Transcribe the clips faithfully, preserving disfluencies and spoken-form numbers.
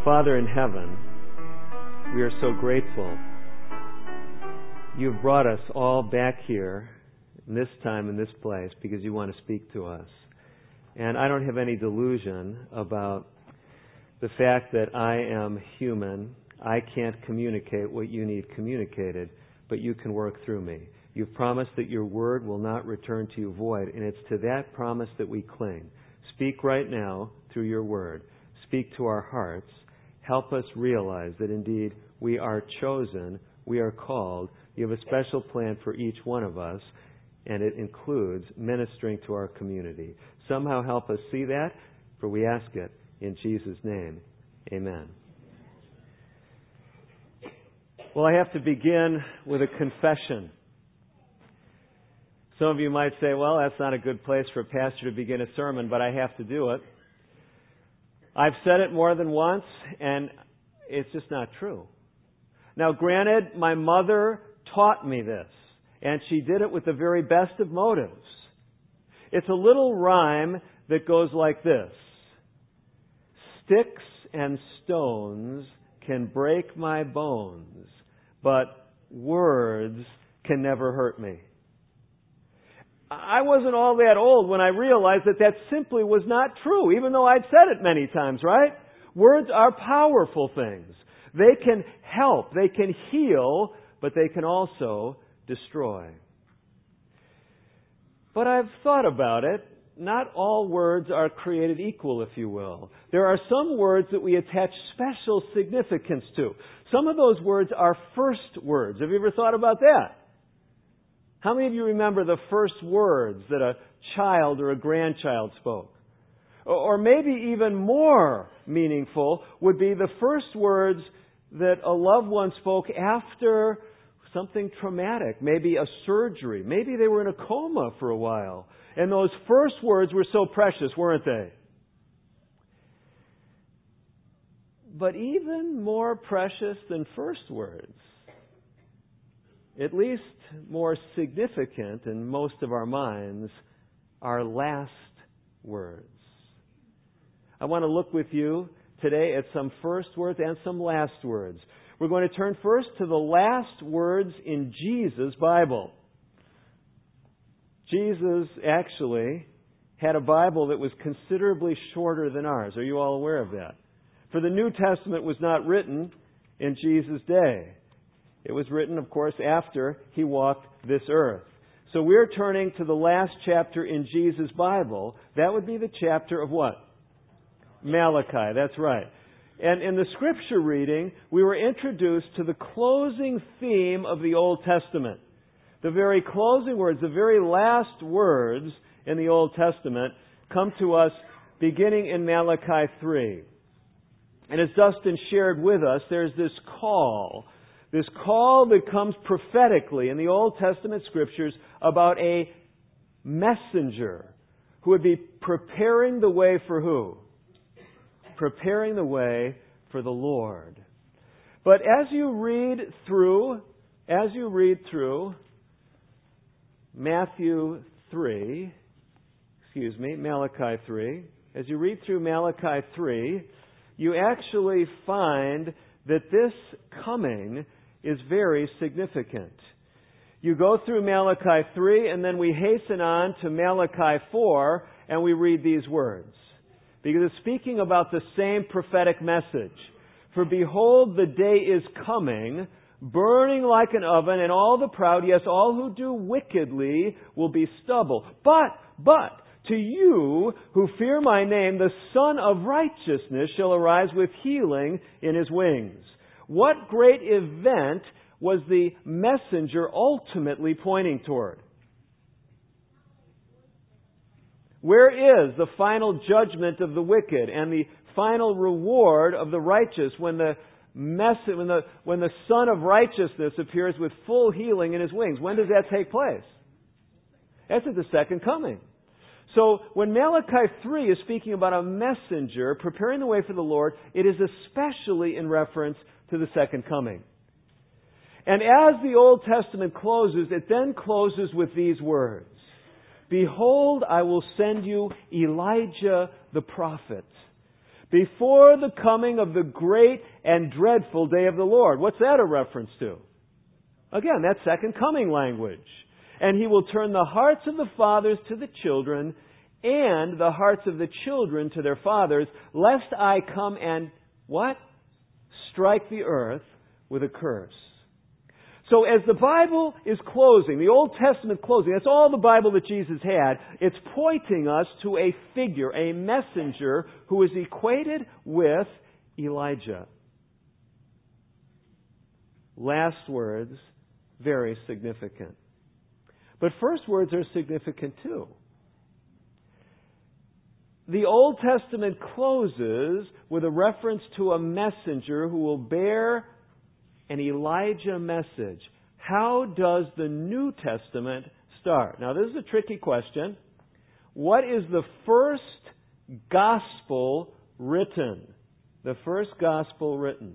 Father in heaven, we are so grateful. You've brought us all back here in this time, in this place, because you want to speak to us. And I don't have any delusion about the fact that I am human. I can't communicate what you need communicated, but you can work through me. You've promised that your word will not return to you void, and it's to that promise that we cling. Speak right now through your word. Speak to our hearts. Help us realize that indeed we are chosen, we are called. You have a special plan for each one of us, and it includes ministering to our community. Somehow help us see that, for we ask it in Jesus' name. Amen. Well, I have to begin with a confession. Some of you might say, well, that's not a good place for a pastor to begin a sermon, but I have to do it. I've said it more than once, and it's just not true. Now, granted, my mother taught me this, and she did it with the very best of motives. It's a little rhyme that goes like this. Sticks and stones can break my bones, but words can never hurt me. I wasn't all that old when I realized that that simply was not true, even though I'd said it many times, right? Words are powerful things. They can help, they can heal, but they can also destroy. But I've thought about it. Not all words are created equal, if you will. There are some words that we attach special significance to. Some of those words are first words. Have you ever thought about that? How many of you remember the first words that a child or a grandchild spoke? Or maybe even more meaningful would be the first words that a loved one spoke after something traumatic, maybe a surgery. Maybe they were in a coma for a while. And those first words were so precious, weren't they? But even more precious than first words, at least more significant in most of our minds, are last words. I want to look with you today at some first words and some last words. We're going to turn first to the last words in Jesus' Bible. Jesus actually had a Bible that was considerably shorter than ours. Are you all aware of that? For the New Testament was not written in Jesus' day. It was written, of course, after He walked this earth. So we're turning to the last chapter in Jesus' Bible. That would be the chapter of what? Malachi, that's right. And in the Scripture reading, we were introduced to the closing theme of the Old Testament. The very closing words, the very last words in the Old Testament come to us beginning in Malachi three. And as Dustin shared with us, there's this call, this call that comes prophetically in the Old Testament Scriptures about a messenger who would be preparing the way for who? Preparing the way for the Lord. But as you read through, as you read through Matthew three, excuse me, Malachi three, as you read through Malachi three, you actually find that this coming is very significant. You go through Malachi three, and then we hasten on to Malachi four, and we read these words. Because it's speaking about the same prophetic message. For behold, the day is coming, burning like an oven, and all the proud, yes, all who do wickedly will be stubble. But, but, to you who fear my name, the Son of Righteousness shall arise with healing in His wings. What great event was the messenger ultimately pointing toward? Where is the final judgment of the wicked and the final reward of the righteous when the mess, when the when the Son of Righteousness appears with full healing in His wings? When does that take place? That's at the second coming. So when Malachi three is speaking about a messenger preparing the way for the Lord, it is especially in reference to the second coming. And as the Old Testament closes, it then closes with these words. Behold, I will send you Elijah the prophet before the coming of the great and dreadful day of the Lord. What's that a reference to? Again, that's second coming language. And He will turn the hearts of the fathers to the children, and the hearts of the children to their fathers, lest I come and, what? Strike the earth with a curse. So as the Bible is closing, the Old Testament closing, that's all the Bible that Jesus had, it's pointing us to a figure, a messenger who is equated with Elijah. Last words, very significant. But first words are significant too. The Old Testament closes with a reference to a messenger who will bear an Elijah message. How does the New Testament start? Now, this is a tricky question. What is the first gospel written? The first gospel written.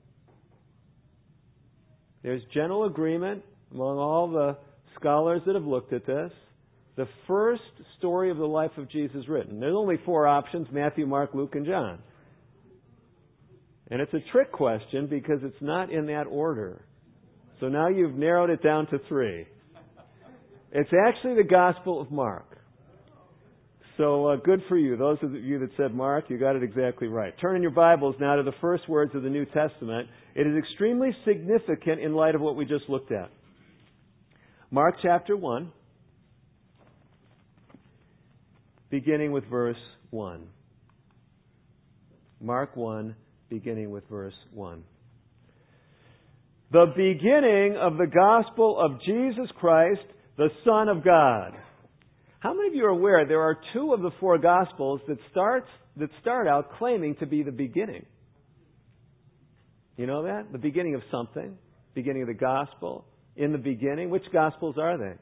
There's general agreement among all the scholars that have looked at this. The first story of the life of Jesus written. There's only four options: Matthew, Mark, Luke, and John. And it's a trick question because it's not in that order. So now you've narrowed it down to three. It's actually the Gospel of Mark. So uh, good for you. Those of you that said Mark, you got it exactly right. Turn in your Bibles now to the first words of the New Testament. It is extremely significant in light of what we just looked at. Mark chapter one, beginning with verse one. Mark one, beginning with verse one. The beginning of the gospel of Jesus Christ, the Son of God. How many of you are aware there are two of the four gospels that start, that start out claiming to be the beginning? You know that? The beginning of something. Beginning of the gospel. In the beginning. Which gospels are they?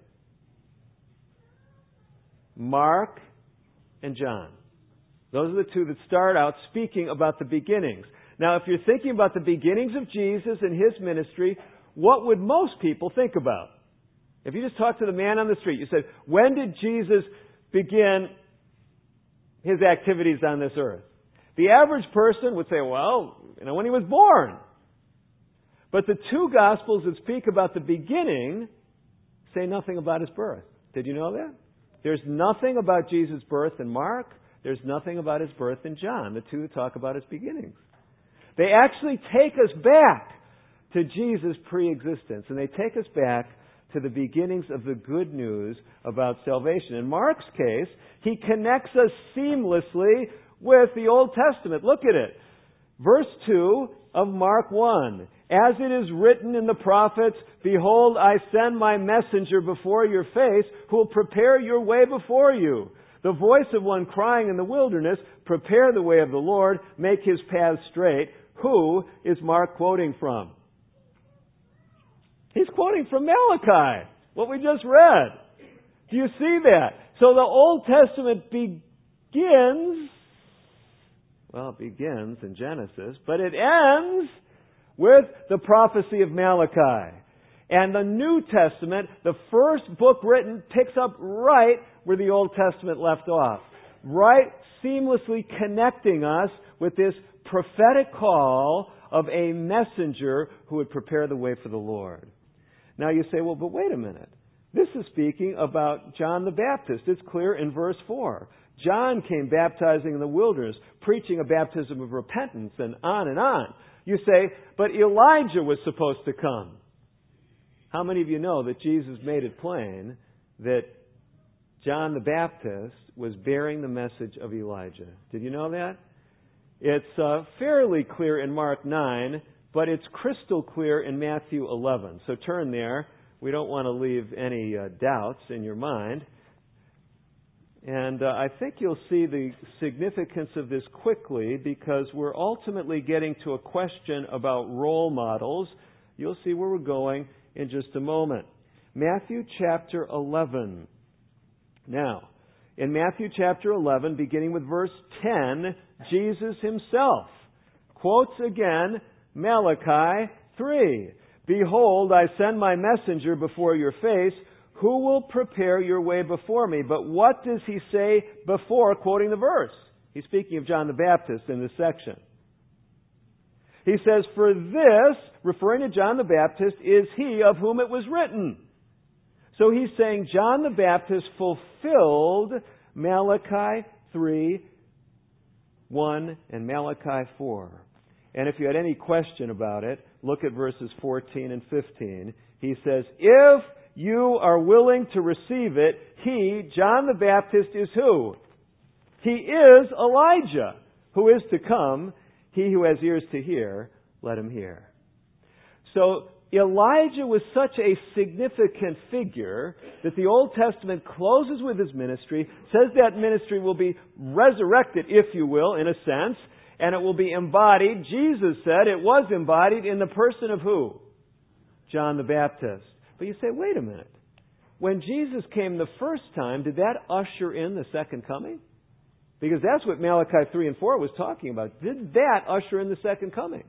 Mark and John. Those are the two that start out speaking about the beginnings. Now, if you're thinking about the beginnings of Jesus and His ministry, what would most people think about? If you just talk to the man on the street, you said, when did Jesus begin His activities on this earth? The average person would say, well, you know, when He was born. But the two Gospels that speak about the beginning say nothing about His birth. Did you know that? There's nothing about Jesus' birth in Mark. There's nothing about His birth in John, the two that talk about His beginnings. They actually take us back to Jesus' pre-existence, and they take us back to the beginnings of the good news about salvation. In Mark's case, he connects us seamlessly with the Old Testament. Look at it. Verse two of Mark one. As it is written in the prophets, behold, I send my messenger before your face, who will prepare your way before you. The voice of one crying in the wilderness, prepare the way of the Lord, make His paths straight. Who is Mark quoting from? He's quoting from Malachi, what we just read. Do you see that? So the Old Testament begins, well, it begins in Genesis, but it ends with the prophecy of Malachi. And the New Testament, the first book written, picks up right where the Old Testament left off. Right, seamlessly connecting us with this prophetic call of a messenger who would prepare the way for the Lord. Now you say, well, but wait a minute. This is speaking about John the Baptist. It's clear in verse four. John came baptizing in the wilderness, preaching a baptism of repentance, and on and on. You say, but Elijah was supposed to come. How many of you know that Jesus made it plain that John the Baptist was bearing the message of Elijah? Did you know that? It's uh, fairly clear in Mark nine, but it's crystal clear in Matthew eleven. So turn there. We don't want to leave any uh, doubts in your mind. And uh, I think you'll see the significance of this quickly because we're ultimately getting to a question about role models. You'll see where we're going in just a moment. Matthew chapter eleven. Now, in Matthew chapter eleven, beginning with verse ten, Jesus Himself quotes again Malachi three. Behold, I send my messenger before your face, who will prepare your way before me. But what does He say before quoting the verse? He's speaking of John the Baptist in this section. He says, "For this," referring to John the Baptist, "is he of whom it was written." So he's saying John the Baptist fulfilled Malachi three, one and Malachi four. And if you had any question about it, look at verses fourteen and fifteen. He says, "If you are willing to receive it, he, John the Baptist, is who? He is Elijah, who is to come. He who has ears to hear, let him hear." So Elijah was such a significant figure that the Old Testament closes with his ministry, says that ministry will be resurrected, if you will, in a sense, and it will be embodied. Jesus said it was embodied in the person of who? John the Baptist. But you say, wait a minute. When Jesus came the first time, did that usher in the second coming? Because that's what Malachi three and four was talking about. Did that usher in the second coming?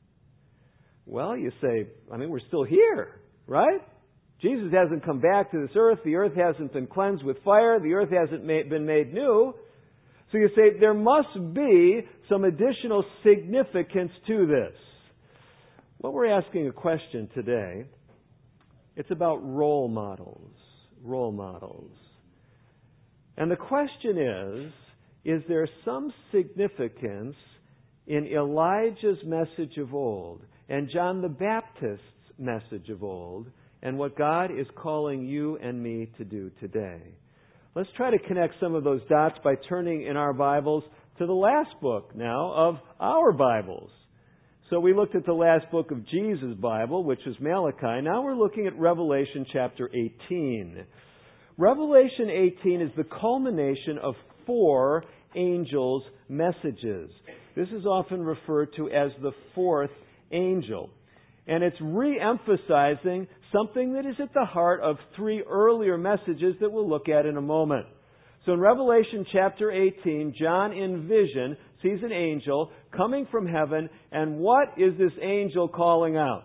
Well, you say, I mean, we're still here, right? Jesus hasn't come back to this earth. The earth hasn't been cleansed with fire. The earth hasn't made, been made new. So you say, there must be some additional significance to this. Well, we're asking a question today. It's about role models. Role models. And the question is, is there some significance in Elijah's message of old and John the Baptist's message of old and what God is calling you and me to do today? Let's try to connect some of those dots by turning in our Bibles to the last book now of our Bibles. So we looked at the last book of Jesus' Bible, which is Malachi. Now we're looking at Revelation chapter eighteen. Revelation eighteen is the culmination of four angels' messages. This is often referred to as the fourth angel. And it's re-emphasizing something that is at the heart of three earlier messages that we'll look at in a moment. So in Revelation chapter eighteen, John in vision sees an angel coming from heaven, and what is this angel calling out?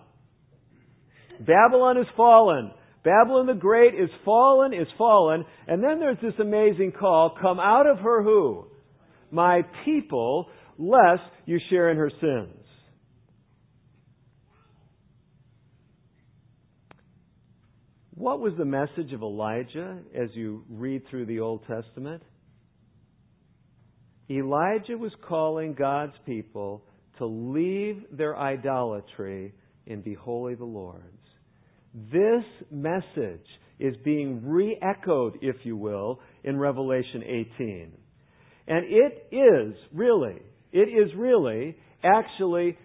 Babylon is fallen. Babylon the Great is fallen, is fallen. And then there's this amazing call, come out of her who? My people, lest you share in her sins. What was the message of Elijah as you read through the Old Testament? Elijah was calling God's people to leave their idolatry and be wholly the Lord's. This message is being re-echoed, if you will, in Revelation eighteen. And it is really, it is really actually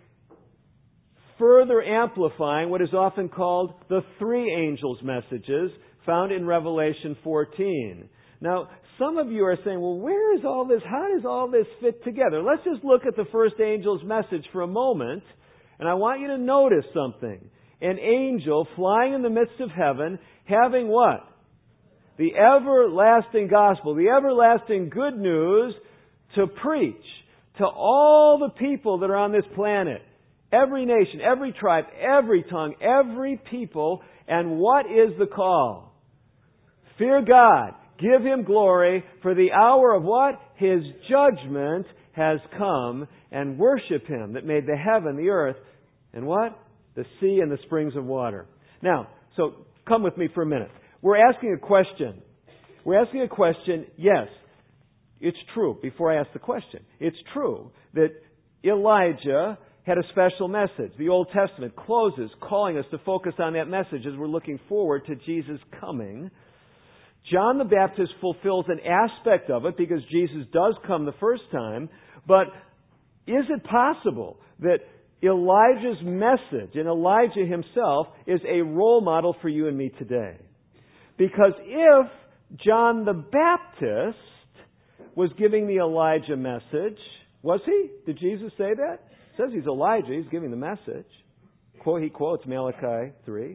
further amplifying what is often called the three angels' messages found in Revelation fourteen. Now, some of you are saying, well, where is all this? How does all this fit together? Let's just look at the first angel's message for a moment, and I want you to notice something. An angel flying in the midst of heaven, having what? The everlasting gospel, the everlasting good news to preach to all the people that are on this planet. Every nation, every tribe, every tongue, every people. And what is the call? Fear God. Give Him glory, for the hour of what? His judgment has come, and worship Him that made the heaven, the earth, and what? The sea and the springs of water. Now, so come with me for a minute. We're asking a question. We're asking a question, yes, it's true, before I ask the question. It's true that Elijah had a special message. The Old Testament closes calling us to focus on that message as we're looking forward to Jesus coming. John the Baptist fulfills an aspect of it because Jesus does come the first time. But is it possible that Elijah's message and Elijah himself is a role model for you and me today? Because if John the Baptist was giving the Elijah message, was he? Did Jesus say that? It says he's Elijah. He's giving the message. He quotes Malachi three.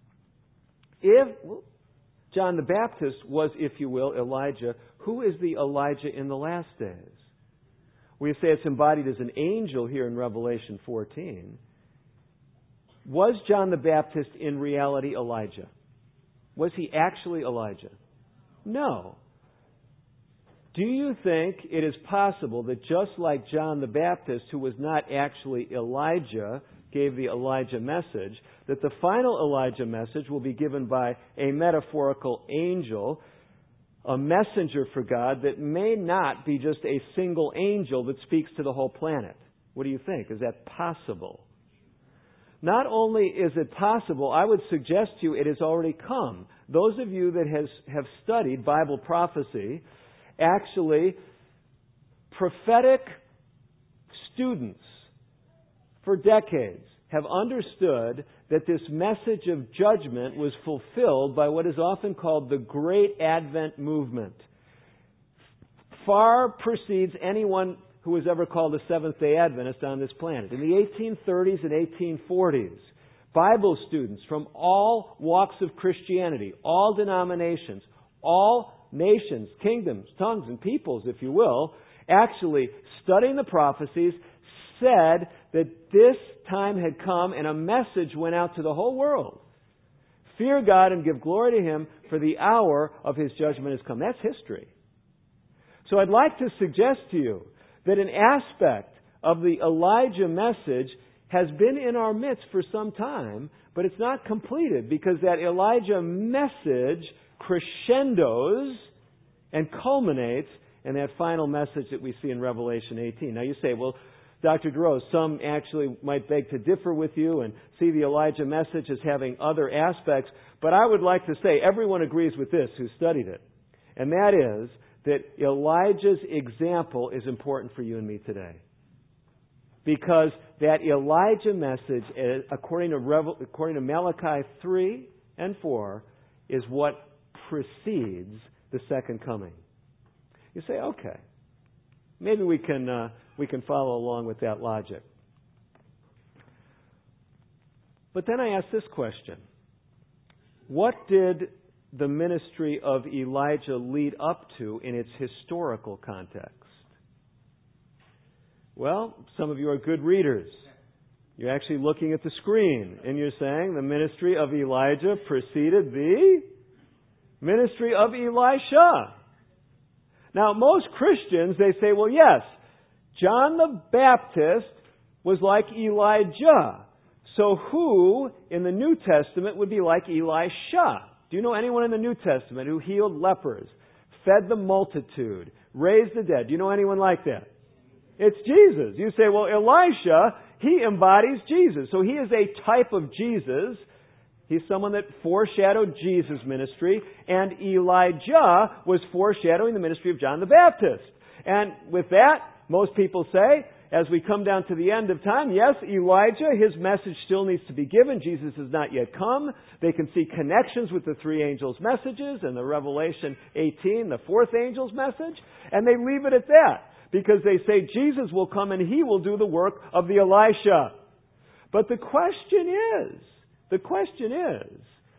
If John the Baptist was, if you will, Elijah, who is the Elijah in the last days? We say it's embodied as an angel here in Revelation fourteen. Was John the Baptist in reality Elijah? Was he actually Elijah? No. Do you think it is possible that just like John the Baptist, who was not actually Elijah, gave the Elijah message, that the final Elijah message will be given by a metaphorical angel, a messenger for God that may not be just a single angel that speaks to the whole planet? What do you think? Is that possible? Not only is it possible, I would suggest to you it has already come. Those of you that has, have studied Bible prophecy, actually, prophetic students for decades have understood that this message of judgment was fulfilled by what is often called the Great Advent Movement. Far precedes anyone who was ever called a Seventh-day Adventist on this planet. In the eighteen thirties and eighteen forties, Bible students from all walks of Christianity, all denominations, all nations, kingdoms, tongues, and peoples, if you will, actually studying the prophecies, said that this time had come and a message went out to the whole world. Fear God and give glory to Him, for the hour of His judgment has come. That's history. So I'd like to suggest to you that an aspect of the Elijah message has been in our midst for some time, but it's not completed because that Elijah message crescendos and culminates in that final message that we see in Revelation eighteen. Now you say, well, Doctor DeRose, some actually might beg to differ with you and see the Elijah message as having other aspects, but I would like to say everyone agrees with this who studied it, and that is that Elijah's example is important for you and me today. Because that Elijah message, according to, Revel- according to Malachi three and four, is what precedes the second coming. You say, okay, maybe we can uh, we can follow along with that logic. But then I ask this question. What did the ministry of Elijah lead up to in its historical context? Well, some of you are good readers. You're actually looking at the screen and you're saying the ministry of Elijah preceded the ministry of Elisha. Now, most Christians, they say, well, yes, John the Baptist was like Elijah. So who in the New Testament would be like Elisha? Do you know anyone in the New Testament who healed lepers, fed the multitude, raised the dead? Do you know anyone like that? It's Jesus. You say, well, Elisha, he embodies Jesus. So he is a type of Jesus. He's someone that foreshadowed Jesus' ministry. And Elijah was foreshadowing the ministry of John the Baptist. And with that, most people say, as we come down to the end of time, yes, Elijah, his message still needs to be given. Jesus has not yet come. They can see connections with the three angels' messages and the Revelation eighteen, the fourth angel's message. And they leave it at that because they say Jesus will come and he will do the work of the Elisha. But the question is, the question is,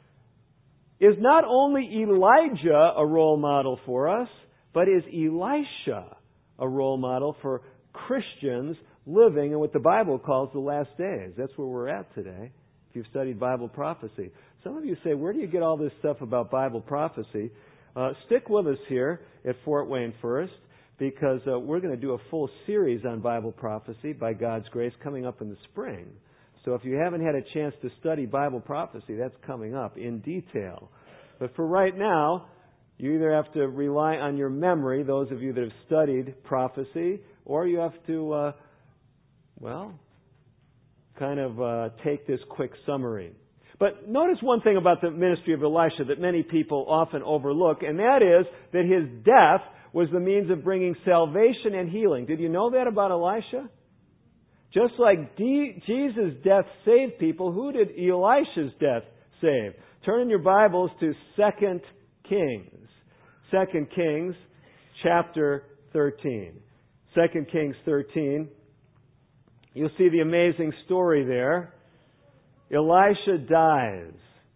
is not only Elijah a role model for us, but is Elisha a role model for Christians living in what the Bible calls the last days? That's where we're at today, if you've studied Bible prophecy. Some of you say, where do you get all this stuff about Bible prophecy? Uh, stick with us here at Fort Wayne First, because uh, we're going to do a full series on Bible prophecy by God's grace coming up in the spring. So if you haven't had a chance to study Bible prophecy, that's coming up in detail. But for right now, you either have to rely on your memory, those of you that have studied prophecy, or you have to, uh, well, kind of uh, take this quick summary. But notice one thing about the ministry of Elisha that many people often overlook, and that is that his death was the means of bringing salvation and healing. Did you know that about Elisha? Just like D- Jesus' death saved people, who did Elisha's death save? Turn in your Bibles to Second Kings. Second Kings, chapter thirteen. Second Kings thirteen. You'll see the amazing story there. Elisha dies.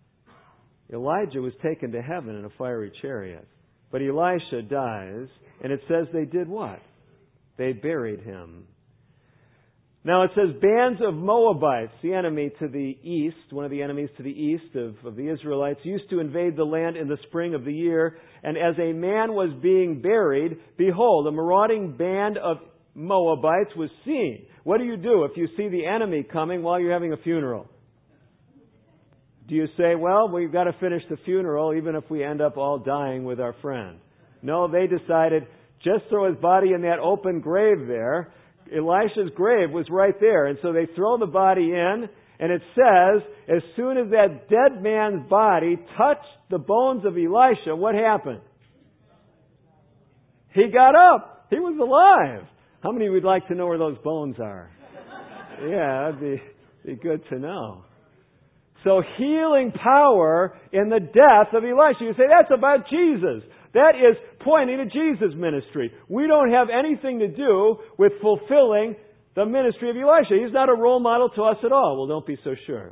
Elijah was taken to heaven in a fiery chariot. But Elisha dies, and it says they did what? They buried him. Now it says bands of Moabites, the enemy to the east, one of the enemies to the east of, of the Israelites, used to invade the land in the spring of the year. And as a man was being buried, behold, a marauding band of Moabites was seen. What do you do if you see the enemy coming while you're having a funeral? Do you say, well, we've got to finish the funeral even if we end up all dying with our friend? No, they decided, just throw his body in that open grave there. Elisha's grave was right there. And so they throw the body in, and it says, as soon as that dead man's body touched the bones of Elisha, what happened? He got up. He was alive. How many would like to know where those bones are? Yeah, that'd be, be good to know. So healing power in the death of Elisha. You say, that's about Jesus. That is pointing to Jesus' ministry. We don't have anything to do with fulfilling the ministry of Elisha. He's not a role model to us at all. Well, don't be so sure.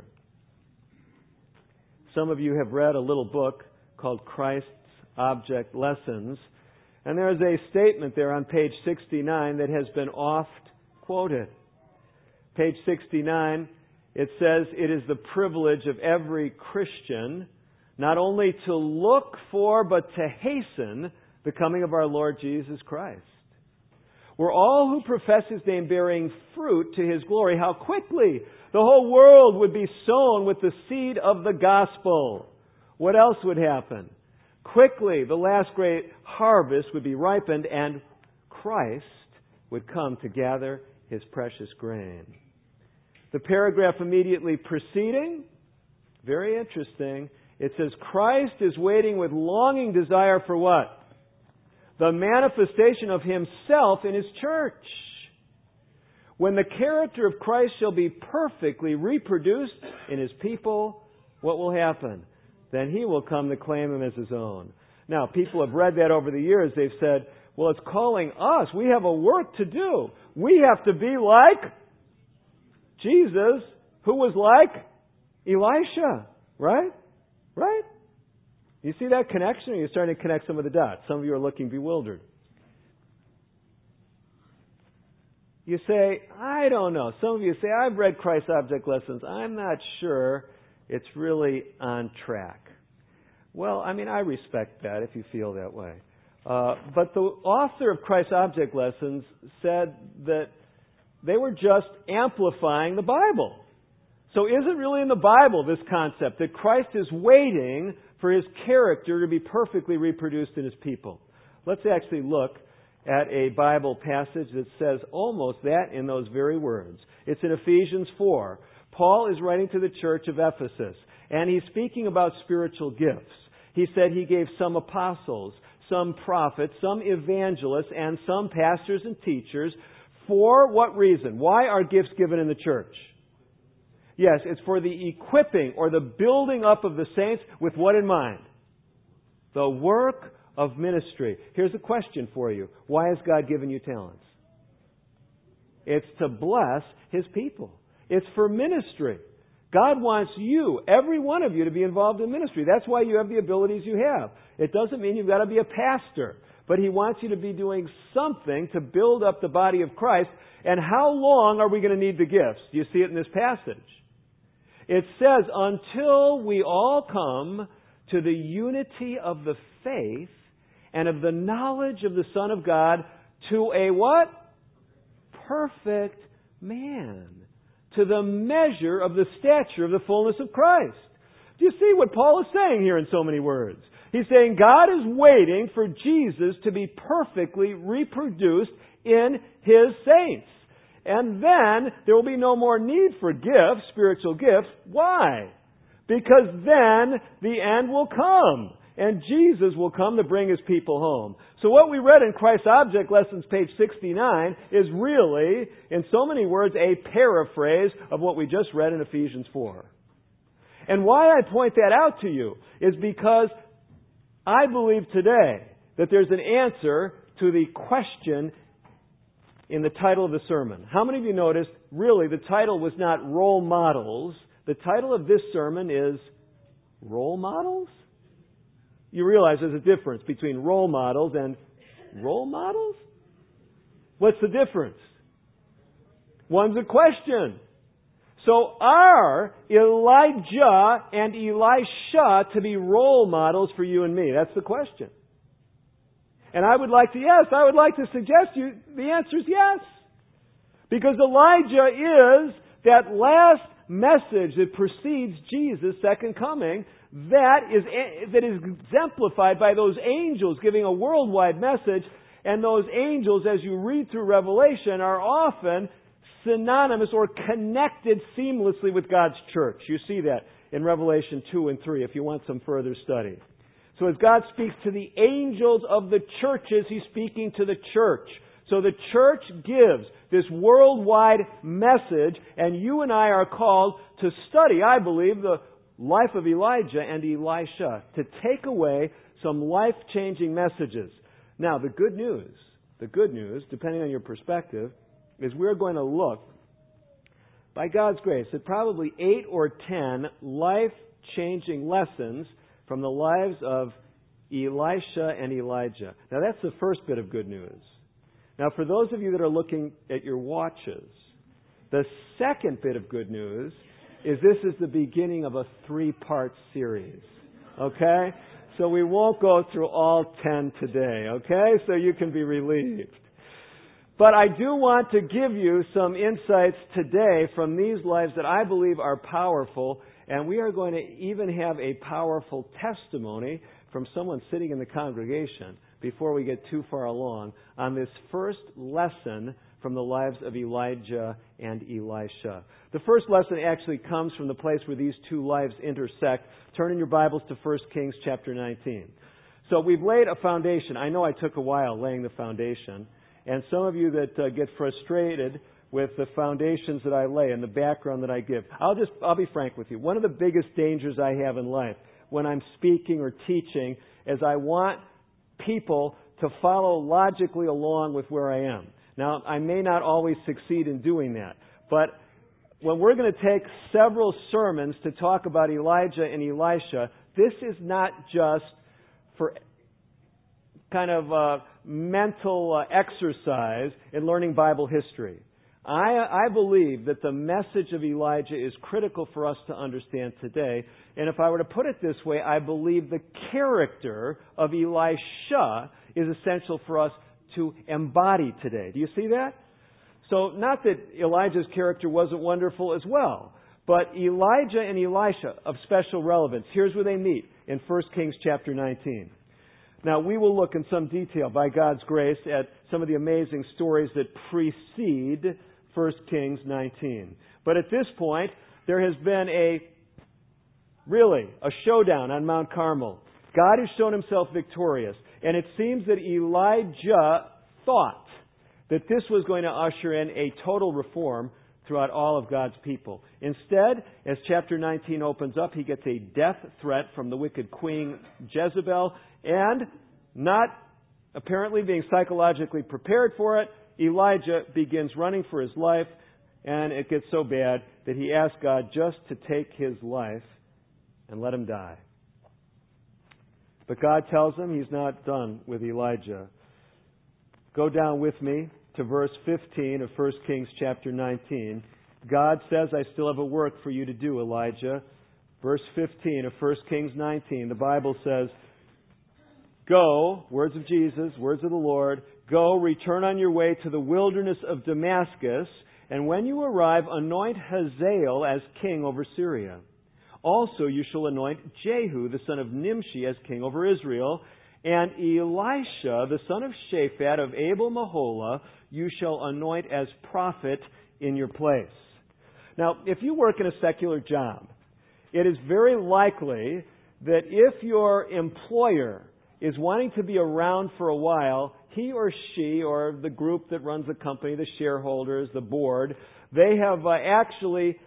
Some of you have read a little book called Christ's Object Lessons. And there is a statement there on page sixty-nine that has been oft quoted. Page sixty-nine, it says, it is the privilege of every Christian not only to look for, but to hasten the coming of our Lord Jesus Christ. We're all who profess His name bearing fruit to His glory. How quickly the whole world would be sown with the seed of the gospel. What else would happen? Quickly the last great harvest would be ripened and Christ would come to gather His precious grain. The paragraph immediately preceding, very interesting. It says, Christ is waiting with longing desire for what? The manifestation of Himself in His church. When the character of Christ shall be perfectly reproduced in His people, what will happen? Then He will come to claim Him as His own. Now, people have read that over the years. They've said, well, it's calling us. We have a work to do. We have to be like Jesus, who was like Elisha. Right? Right? You see that connection, or you're starting to connect some of the dots? Some of you are looking bewildered. You say, I don't know. Some of you say, I've read Christ's Object Lessons. I'm not sure it's really on track. Well, I mean, I respect that if you feel that way. Uh, but the author of Christ's Object Lessons said that they were just amplifying the Bible. So is it really in the Bible, this concept, that Christ is waiting for His character to be perfectly reproduced in His people? Let's actually look at a Bible passage that says almost that in those very words. It's in Ephesians four. Paul is writing to the church of Ephesus, and he's speaking about spiritual gifts. He said He gave some apostles, some prophets, some evangelists, and some pastors and teachers. For what reason? Why are gifts given in the church? Yes, it's for the equipping or the building up of the saints with what in mind? The work of ministry. Here's a question for you. Why has God given you talents? It's to bless His people. It's for ministry. God wants you, every one of you, to be involved in ministry. That's why you have the abilities you have. It doesn't mean you've got to be a pastor, but He wants you to be doing something to build up the body of Christ. And how long are we going to need the gifts? Do you see it in this passage? It says, until we all come to the unity of the faith and of the knowledge of the Son of God, to a what? Perfect man. To the measure of the stature of the fullness of Christ. Do you see what Paul is saying here in so many words? He's saying God is waiting for Jesus to be perfectly reproduced in His saints. And then there will be no more need for gifts, spiritual gifts. Why? Because then the end will come. And Jesus will come to bring His people home. So what we read in Christ's Object Lessons, page sixty-nine, is really, in so many words, a paraphrase of what we just read in Ephesians four. And why I point that out to you is because I believe today that there's an answer to the question in the title of the sermon. How many of you noticed, really, the title was not Role Models. The title of this sermon is Role Models? You realize there's a difference between role models and role models? What's the difference? One's a question. So are Elijah and Elisha to be role models for you and me? That's the question. And I would like to, yes, I would like to suggest you, the answer is yes. Because Elijah is that last message that precedes Jesus' second coming that is, that is exemplified by those angels giving a worldwide message. And those angels, as you read through Revelation, are often synonymous or connected seamlessly with God's church. You see that in Revelation two and three if you want some further study. So as God speaks to the angels of the churches, He's speaking to the church. So the church gives this worldwide message, and you and I are called to study, I believe, the life of Elijah and Elisha, to take away some life-changing messages. Now, the good news, the good news, depending on your perspective, is we're going to look, by God's grace, at probably eight or ten life-changing lessons from the lives of Elisha and Elijah. Now, that's the first bit of good news. Now, for those of you that are looking at your watches, the second bit of good news is this is the beginning of a three-part series. Okay? So we won't go through all ten today, okay? So you can be relieved. But I do want to give you some insights today from these lives that I believe are powerful, and we are going to even have a powerful testimony from someone sitting in the congregation before we get too far along on this first lesson from the lives of Elijah and Elisha. The first lesson actually comes from the place where these two lives intersect. Turn in your Bibles to First Kings chapter nineteen. So we've laid a foundation. I know I took a while laying the foundation. And some of you that uh, get frustrated with the foundations that I lay and the background that I give, I'll just, I'll be frank with you. One of the biggest dangers I have in life when I'm speaking or teaching is I want people to follow logically along with where I am. Now, I may not always succeed in doing that, but when we're going to take several sermons to talk about Elijah and Elisha, this is not just for kind of a mental uh, exercise in learning Bible history. I, I believe that the message of Elijah is critical for us to understand today. And if I were to put it this way, I believe the character of Elisha is essential for us to embody today. Do you see that? So not that Elijah's character wasn't wonderful as well, but Elijah and Elisha of special relevance. Here's where they meet in First Kings chapter nineteen. Now, we will look in some detail, by God's grace, at some of the amazing stories that precede First Kings nineteen. But at this point, there has been a, really, a showdown on Mount Carmel. God has shown Himself victorious. And it seems that Elijah thought that this was going to usher in a total reform throughout all of God's people. Instead, as chapter nineteen opens up, he gets a death threat from the wicked queen Jezebel, and not apparently being psychologically prepared for it, Elijah begins running for his life, and it gets so bad that he asks God just to take his life and let him die. But God tells him He's not done with Elijah. Go down with me to verse fifteen of First Kings chapter nineteen. God says, I still have a work for you to do, Elijah. Verse fifteen of First Kings nineteen, the Bible says, Go, words of Jesus, words of the Lord, go, return on your way to the wilderness of Damascus, and when you arrive, anoint Hazael as king over Syria. Also you shall anoint Jehu, the son of Nimshi, as king over Israel, and Elisha, the son of Shaphat of Abel-Meholah, you shall anoint as prophet in your place. Now, if you work in a secular job, it is very likely that if your employer is wanting to be around for a while, he or she or the group that runs the company, the shareholders, the board, they have uh, actually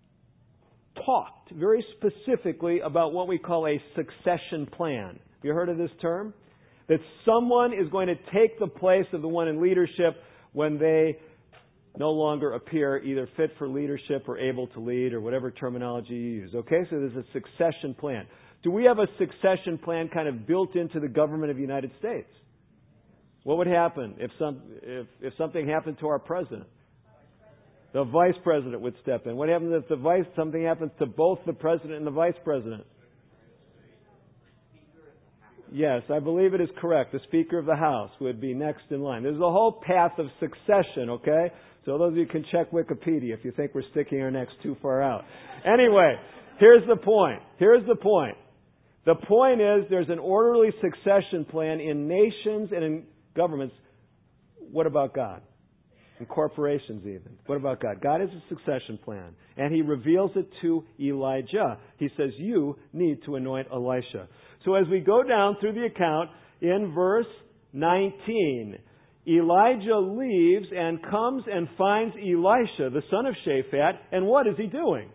talked very specifically about what we call a succession plan. Have you heard of this term? That someone is going to take the place of the one in leadership when they no longer appear either fit for leadership or able to lead or whatever terminology you use. Okay, so there's a succession plan. Do we have a succession plan kind of built into the government of the United States? What would happen if some if, if something happened to our president? The vice president would step in. What happens if the vice something happens to both the president and the vice president? Yes, I believe it is correct. The Speaker of the House would be next in line. There's a whole path of succession, okay? So those of you can check Wikipedia if you think we're sticking our necks too far out. Anyway, here's the point. Here's the point. The point is there's an orderly succession plan in nations and in governments. What about God? In corporations even. What about God? God has a succession plan. And He reveals it to Elijah. He says, you need to anoint Elisha. So as we go down through the account, in verse nineteen, Elijah leaves and comes and finds Elisha, the son of Shaphat, and what is he doing?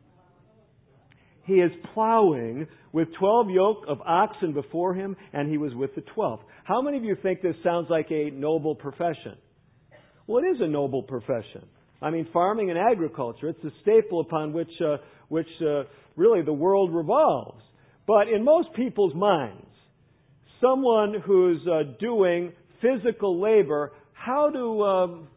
He is plowing with twelve yoke of oxen before him, and he was with the twelfth. How many of you think this sounds like a noble profession? Well, it is a noble profession. I mean, farming and agriculture, it's a staple upon which, uh, which uh, really the world revolves. But in most people's minds, someone who's uh, doing physical labor, how do um,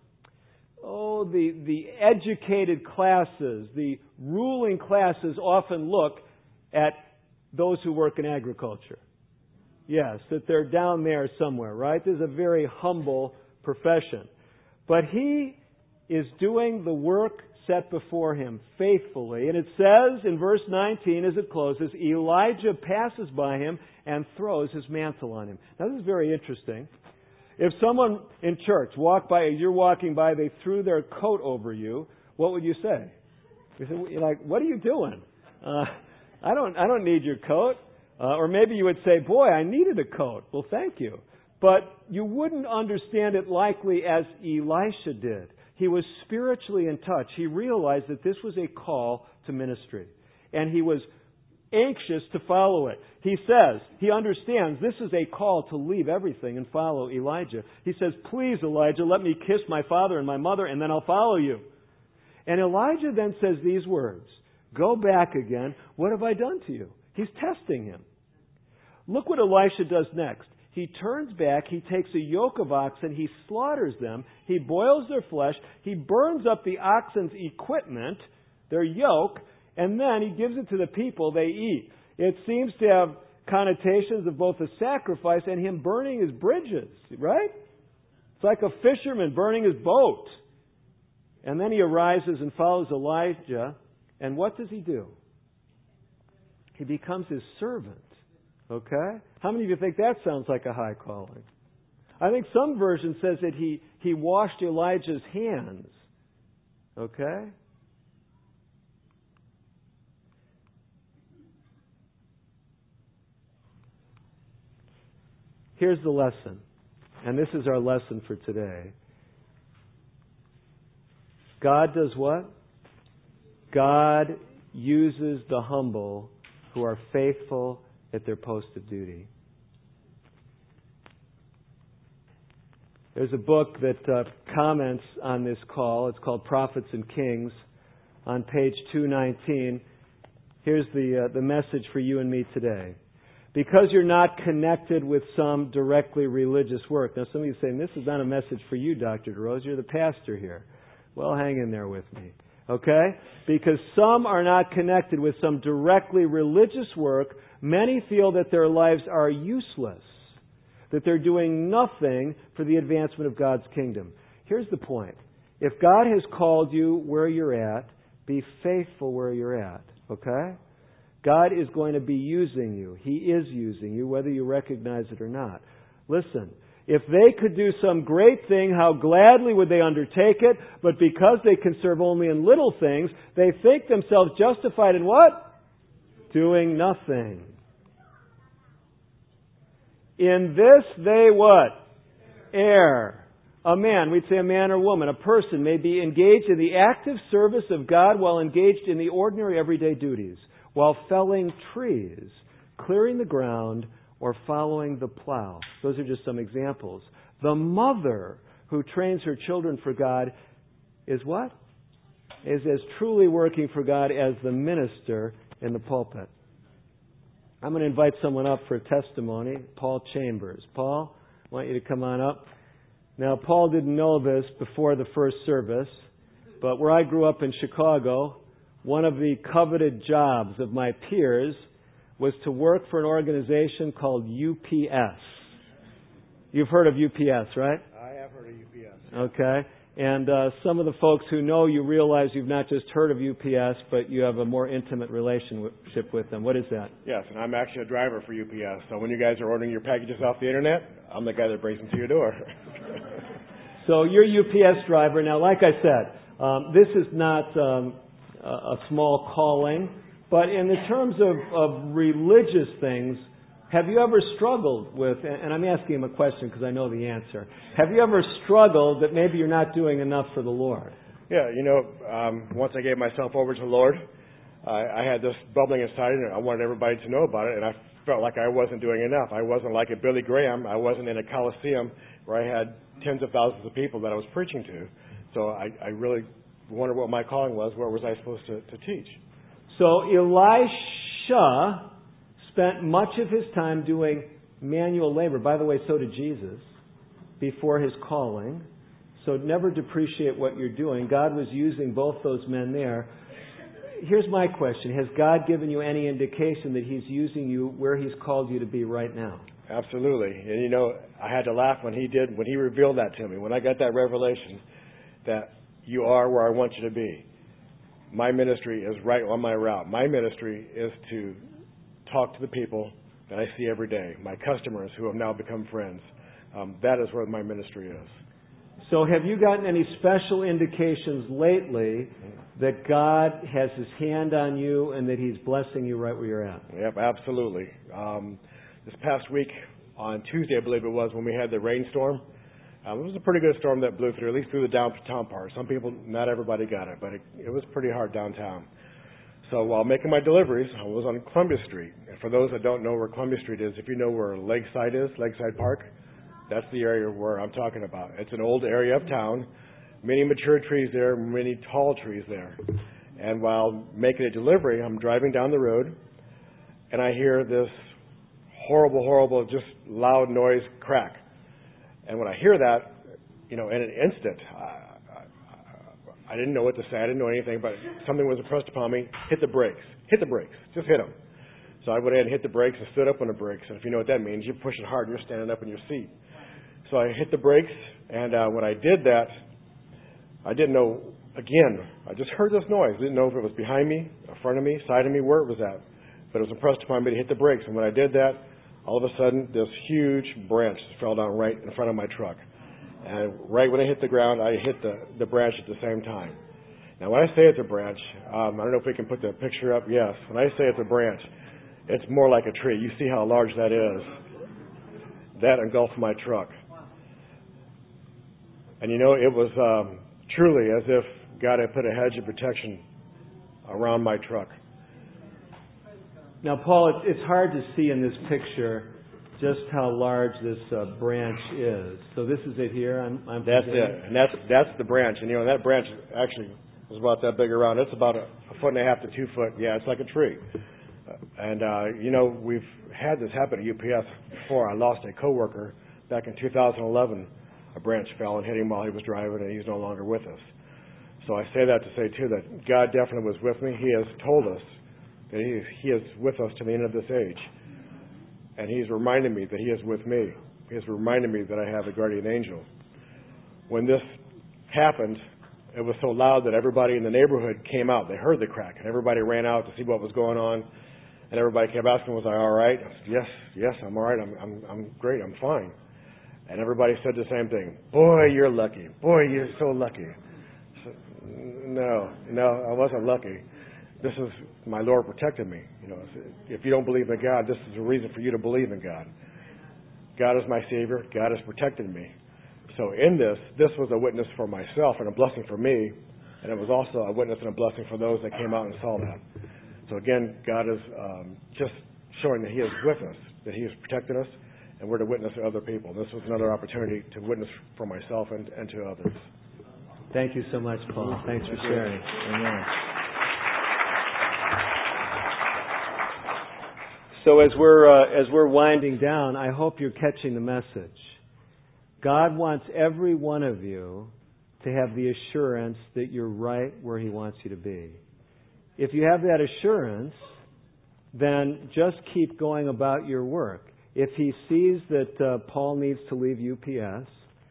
oh the the educated classes, the ruling classes often look at those who work in agriculture? Yes, that they're down there somewhere, right? This is a very humble profession. But he is doing the work set before him faithfully. And it says in verse nineteen as it closes, Elijah passes by him and throws his mantle on him. Now this is very interesting. If someone in church walked by, you're walking by, they threw their coat over you, what would you say? You say, like, what are you doing? Uh, I don't, I don't need your coat. Uh, or maybe you would say, boy, I needed a coat. Well, thank you. But you wouldn't understand it likely as Elisha did. He was spiritually in touch. He realized that this was a call to ministry. And he was anxious to follow it. He says, he understands this is a call to leave everything and follow Elijah. He says, please, Elijah, let me kiss my father and my mother, and then I'll follow you. And Elijah then says these words, go back again. What have I done to you? He's testing him. Look what Elisha does next. He turns back, he takes a yoke of oxen, he slaughters them, he boils their flesh, he burns up the oxen's equipment, their yoke, and then he gives it to the people, they eat. It seems to have connotations of both a sacrifice and him burning his bridges, right? It's like a fisherman burning his boat. And then he arises and follows Elijah, and what does he do? He becomes his servant. Okay? How many of you think that sounds like a high calling? I think some version says that he, he washed Elijah's hands. Okay? Here's the lesson. And this is our lesson for today. God does what? God uses the humble who are faithful at their post of duty. There's a book that uh, comments on this call. It's called Prophets and Kings. On page two nineteen, here's the uh, the message for you and me today. Because you're not connected with some directly religious work. Now some of you are saying, this is not a message for you, Doctor DeRose. You're the pastor here. Well, hang in there with me. Okay? Because some are not connected with some directly religious work. Many feel that their lives are useless, that they're doing nothing for the advancement of God's kingdom. Here's the point. If God has called you where you're at, be faithful where you're at. Okay? God is going to be using you. He is using you, whether you recognize it or not. Listen, if they could do some great thing, how gladly would they undertake it? But because they can serve only in little things, they think themselves justified in what? Doing nothing. In this they what? Err. A man, we'd say a man or woman, a person may be engaged in the active service of God while engaged in the ordinary everyday duties, while felling trees, clearing the ground, or following the plow. Those are just some examples. The mother who trains her children for God is what? Is as truly working for God as the minister in the pulpit. I'm going to invite someone up for a testimony. Paul Chambers. Paul, I want you to come on up. Now, Paul didn't know this before the first service, but where I grew up in Chicago, one of the coveted jobs of my peers was to work for an organization called U P S. You've heard of U P S, right? I have heard of U P S. Okay. And uh, some of the folks who know you realize you've not just heard of U P S, but you have a more intimate relationship with them. What is that? Yes, and I'm actually a driver for U P S. So when you guys are ordering your packages off the internet, I'm the guy that brings them to your door. So you're a U P S driver. Now, like I said, um, this is not um, a small calling, but in the terms of, of religious things, have you ever struggled with, and I'm asking him a question because I know the answer, have you ever struggled that maybe you're not doing enough for the Lord? Yeah, you know, um, once I gave myself over to the Lord, I, I had this bubbling inside and I wanted everybody to know about it, and I felt like I wasn't doing enough. I wasn't like a Billy Graham. I wasn't in a Coliseum where I had tens of thousands of people that I was preaching to. So I, I really wondered what my calling was. Where was I supposed to, to teach? So Elisha spent much of his time doing manual labor. By the way, so did Jesus before his calling. So never depreciate what you're doing. God was using both those men there. Here's my question. Has God given you any indication that He's using you where He's called you to be right now? Absolutely. And you know, I had to laugh when He did, when He revealed that to me. When I got that revelation that you are where I want you to be. My ministry is right on my route. My ministry is to talk to the people that I see every day, my customers who have now become friends. Um, that is where my ministry is. So have you gotten any special indications lately that God has His hand on you and that He's blessing you right where you're at? Yep, absolutely. Um, this past week, on Tuesday, I believe it was, when we had the rainstorm, um, it was a pretty good storm that blew through, at least through the downtown part. Some people, not everybody got it, but it, it was pretty hard downtown. So while making my deliveries, I was on Columbia Street. And for those that don't know where Columbia Street is, if you know where Lakeside is, Lakeside Park, that's the area where I'm talking about. It's an old area of town, many mature trees there, many tall trees there. And while making a delivery, I'm driving down the road, and I hear this horrible, horrible, just loud noise crack. And when I hear that, you know, in an instant, I, I didn't know what to say. I didn't know anything, but something was impressed upon me. Hit the brakes. Hit the brakes. Just hit them. So I went ahead and hit the brakes and stood up on the brakes. And if you know what that means, you're pushing hard and you're standing up in your seat. So I hit the brakes, and uh, when I did that, I didn't know, again, I just heard this noise. I didn't know if it was behind me, in front of me, side of me, where it was at. But it was impressed upon me to hit the brakes. And when I did that, all of a sudden, this huge branch fell down right in front of my truck. And right when I hit the ground, I hit the, the branch at the same time. Now, when I say it's a branch, um, I don't know if we can put the picture up. Yes, when I say it's a branch, it's more like a tree. You see how large that is. That engulfed my truck. And you know, it was um, truly as if God had put a hedge of protection around my truck. Now, Paul, it's, it's hard to see in this picture just how large this uh, branch is. So this is it here. I'm, I'm that's it, and that's that's the branch. And you know, that branch actually was about that big around. It's about a, a foot and a half to two foot. Yeah, it's like a tree. Uh, and uh, you know, we've had this happen at U P S before. I lost a coworker back in two thousand eleven. A branch fell and hit him while he was driving, and he's no longer with us. So I say that to say too that God definitely was with me. He has told us that He He is with us to the end of this age. And He's reminded me that He is with me. He has reminded me that I have a guardian angel. When this happened, it was so loud that everybody in the neighborhood came out. They heard the crack, and everybody ran out to see what was going on. And everybody kept asking, was I all right? I said, yes, yes, I'm all right. I'm, I'm, I'm great. I'm fine. And everybody said the same thing. Boy, you're lucky. Boy, you're so lucky. I said, no, no, I wasn't lucky. This is, my Lord protected me. You know, if you don't believe in God, this is a reason for you to believe in God. God is my Savior. God has protected me. So in this, this was a witness for myself and a blessing for me, and it was also a witness and a blessing for those that came out and saw that. So again, God is um, just showing that He is with us, that He has protected us, and we're to witness to other people. This was another opportunity to witness for myself and, and to others. Thank you so much, Paul. Thanks for sharing. Amen. So as we're uh, as we're winding down, I hope you're catching the message. God wants every one of you to have the assurance that you're right where He wants you to be. If you have that assurance, then just keep going about your work. If He sees that uh, Paul needs to leave U P S,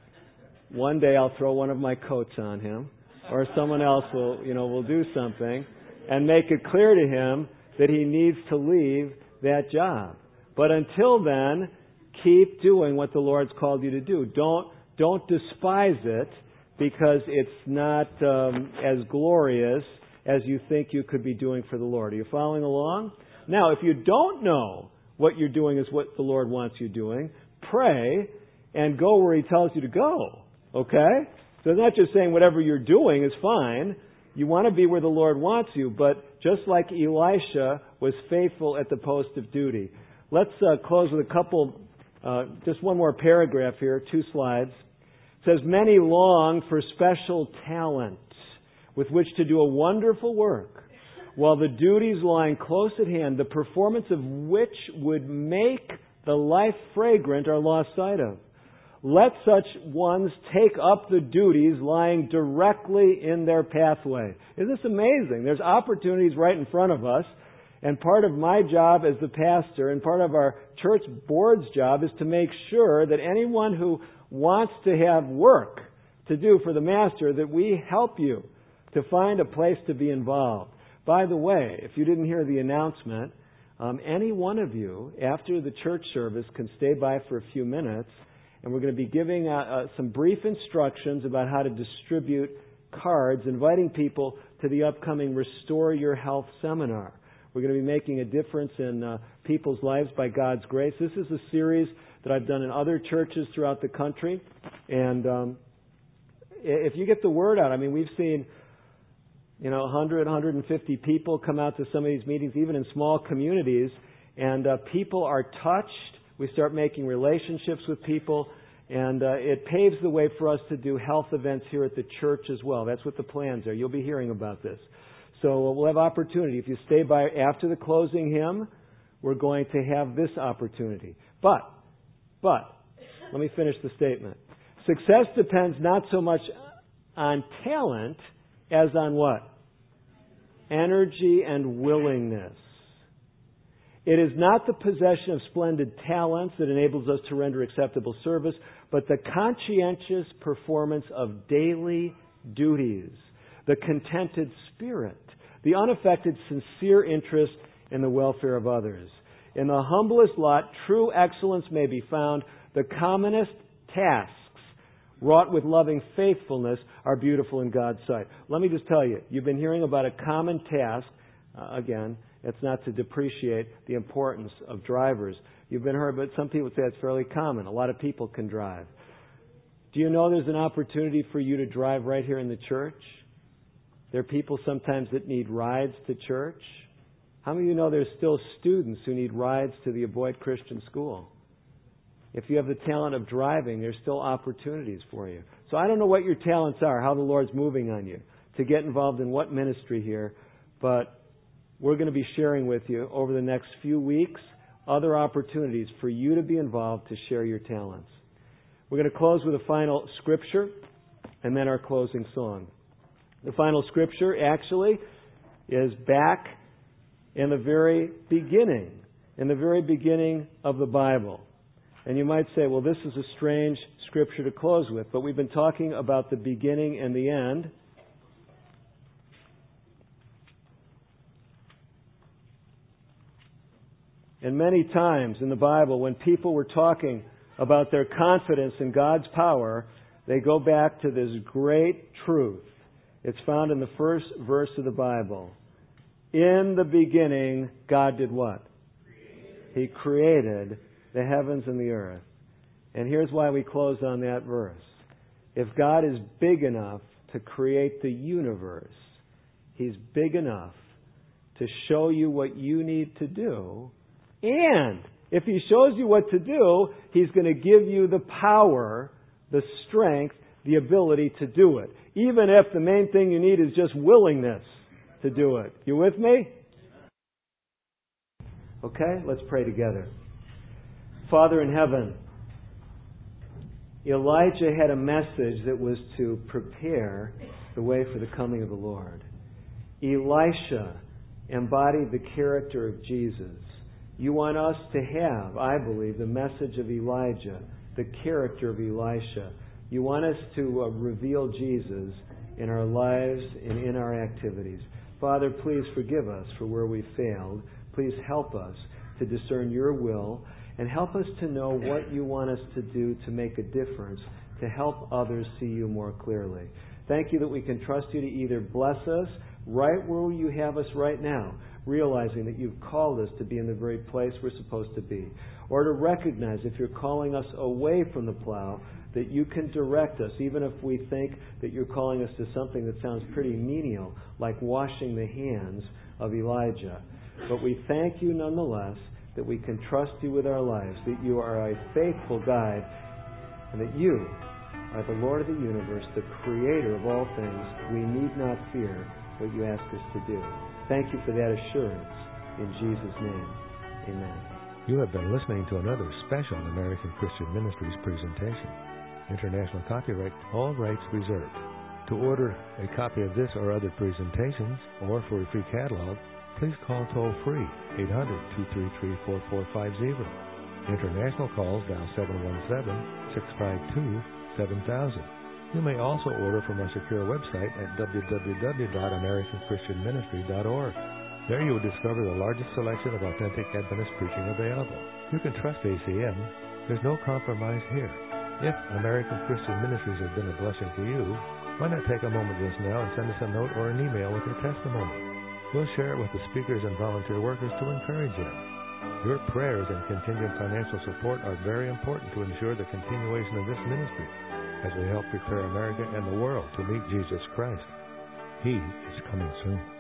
one day I'll throw one of my coats on him, or someone else will, you know, will do something and make it clear to him that he needs to leave that job. But until then, keep doing what the Lord's called you to do. Don't don't despise it because it's not um, as glorious as you think you could be doing for the Lord. Are you following along? Now, if you don't know what you're doing is what the Lord wants you doing, pray and go where He tells you to go. Okay? So it's not just saying whatever you're doing is fine. You want to be where the Lord wants you, but just like Elisha was faithful at the post of duty. Let's uh, close with a couple, uh, just one more paragraph here, two slides. It says, many long for special talents with which to do a wonderful work, while the duties lying close at hand, the performance of which would make the life fragrant, are lost sight of. Let such ones take up the duties lying directly in their pathway. Isn't this amazing? There's opportunities right in front of us. And part of my job as the pastor and part of our church board's job is to make sure that anyone who wants to have work to do for the Master, that we help you to find a place to be involved. By the way, if you didn't hear the announcement, um, any one of you, after the church service, can stay by for a few minutes, and we're going to be giving uh, uh, some brief instructions about how to distribute cards, inviting people to the upcoming Restore Your Health seminar. We're going to be making a difference in uh, people's lives by God's grace. This is a series that I've done in other churches throughout the country. And um, if you get the word out, I mean, we've seen, you know, one hundred, one hundred fifty people come out to some of these meetings, even in small communities, and uh, people are touched. We start making relationships with people, and uh, it paves the way for us to do health events here at the church as well. That's what the plans are. You'll be hearing about this. So we'll have opportunity. If you stay by after the closing hymn, we're going to have this opportunity. But, but, let me finish the statement. Success depends not so much on talent as on what? Energy and willingness. It is not the possession of splendid talents that enables us to render acceptable service, but the conscientious performance of daily duties, the contented spirit, the unaffected sincere interest in the welfare of others. In the humblest lot, true excellence may be found. The commonest tasks, wrought with loving faithfulness, are beautiful in God's sight. Let me just tell you, you've been hearing about a common task. Uh, again, it's not to depreciate the importance of drivers. You've been heard, but some people say it's fairly common. A lot of people can drive. Do you know there's an opportunity for you to drive right here in the church? There are people sometimes that need rides to church. How many of you know there's still students who need rides to the Aboyd Christian School? If you have the talent of driving, there's still opportunities for you. So I don't know what your talents are, how the Lord's moving on you to get involved in what ministry here, but we're going to be sharing with you over the next few weeks other opportunities for you to be involved to share your talents. We're going to close with a final scripture and then our closing song. The final scripture actually is back in the very beginning, in the very beginning of the Bible. And you might say, well, this is a strange scripture to close with, but we've been talking about the beginning and the end. And many times in the Bible, when people were talking about their confidence in God's power, they go back to this great truth. It's found in the first verse of the Bible. In the beginning, God did what? He created the heavens and the earth. And here's why we close on that verse. If God is big enough to create the universe, He's big enough to show you what you need to do. And if He shows you what to do, He's going to give you the power, the strength, the ability to do it. Even if the main thing you need is just willingness to do it. You with me? Okay, let's pray together. Father in heaven, Elijah had a message that was to prepare the way for the coming of the Lord. Elisha embodied the character of Jesus. You want us to have, I believe, the message of Elijah, the character of Elisha. You want us to uh, reveal Jesus in our lives and in our activities. Father, please forgive us for where we failed. Please help us to discern your will and help us to know what you want us to do to make a difference, to help others see you more clearly. Thank you that we can trust you to either bless us right where you have us right now, realizing that you've called us to be in the very place we're supposed to be, or to recognize if you're calling us away from the plow, that you can direct us, even if we think that you're calling us to something that sounds pretty menial, like washing the hands of Elijah. But we thank you nonetheless that we can trust you with our lives, that you are a faithful guide, and that you are the Lord of the universe, the creator of all things. We need not fear what you ask us to do. Thank you for that assurance. In Jesus' name, amen. You have been listening to another special American Christian Ministries presentation. International copyright, all rights reserved. To order a copy of this or other presentations, or for a free catalog, please call toll-free eight hundred, two three three, four four five zero. International calls dial seven one seven, six five two, seven thousand. You may also order from our secure website at w w w dot american christian ministry dot org. There you will discover the largest selection of authentic Adventist preaching available. You can trust A C M. There's no compromise here. If American Christian Ministries has been a blessing to you, why not take a moment just now and send us a note or an email with your testimony? We'll share it with the speakers and volunteer workers to encourage you. Your prayers and contingent financial support are very important to ensure the continuation of this ministry as we help prepare America and the world to meet Jesus Christ. He is coming soon.